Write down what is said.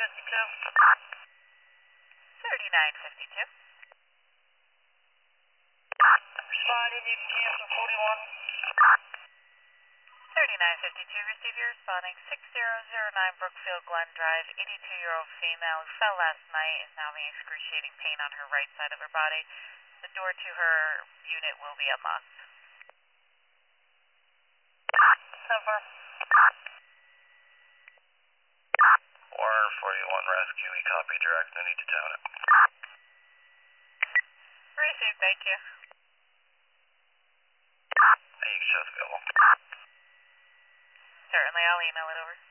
3952. Responding, you can cancel 41. 3952, receiver responding 6009 Brookfield Glen Drive, 82-year-old female who fell last night, is now having excruciating pain on her right side of her body. The door to her unit will be unlocked. Number. 441 rescue, we copy direct, no need to tone it. Received, thank you. Hey, you can show us available. Certainly, I'll email it over.